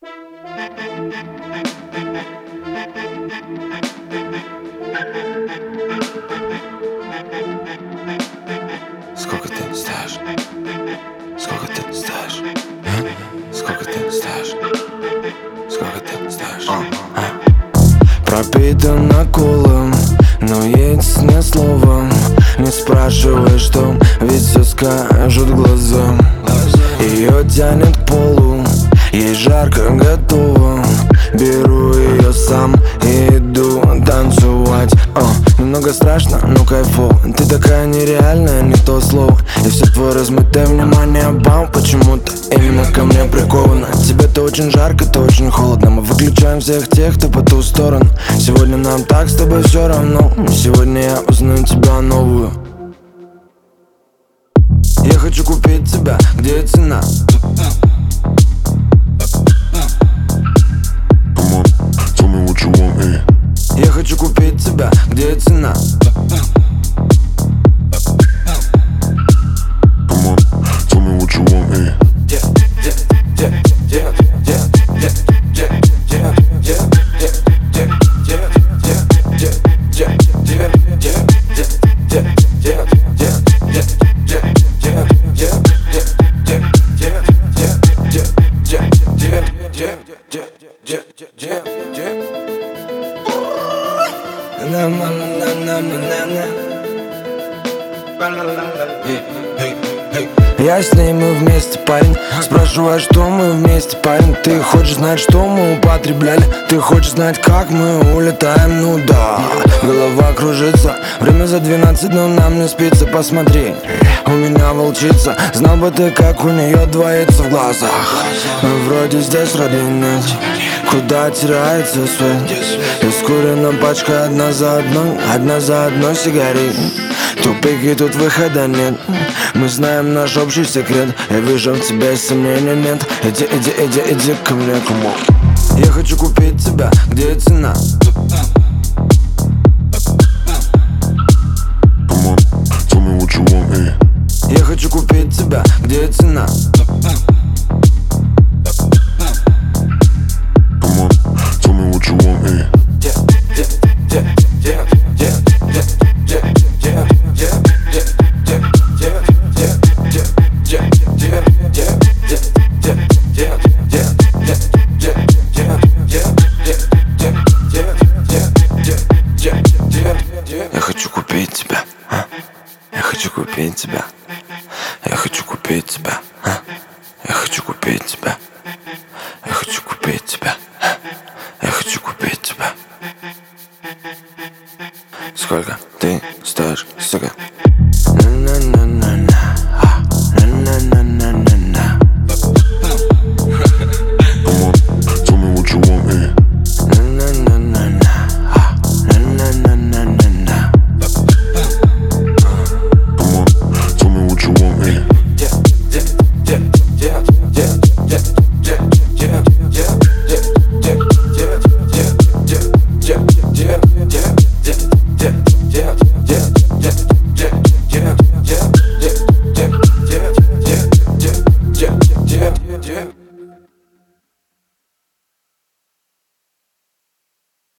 Сколько ты стоишь? Сколько ты стоишь? Сколько ты стоишь? Сколько ты стоишь? Пропитан наколом, но есть ни слова. Не спрашивай, что, ведь все скажут глаза. Ее тянет к полу, ей жарко, готово. Беру ее сам и иду танцевать. Немного страшно, но кайфово. Ты такая нереальная, не то слово. И все твое размытое внимание бам, почему-то именно ко мне приковано. Тебе-то очень жарко, то очень холодно. Мы выключаем всех тех, кто по ту сторону. Сегодня нам так с тобой все равно. Сегодня я узнаю тебя новую. Я хочу купить тебя, где цена? Я хочу купить тебя, где цена? Я с ней, мы вместе, парень. Спрашиваю, что мы вместе, парень. Ты хочешь знать, что мы употребляли? Ты хочешь знать, как мы улетаем? Ну да, голова кружится. Время за 12, но нам не спится. Посмотри, у меня волчица. Знал бы ты, как у нее двоится в глазах. Вроде здесь, вроде нет. Куда теряется свет? Искурена пачка одна за одной сигарет. Тупик, и тут выхода нет. Мы знаем наш общий секрет. Я вижу в тебе сомнений нет. Иди ко мне, come on. Я хочу купить тебя, где цена? Я хочу купить тебя, где цена? Я хочу купить тебя. Я хочу купить тебя.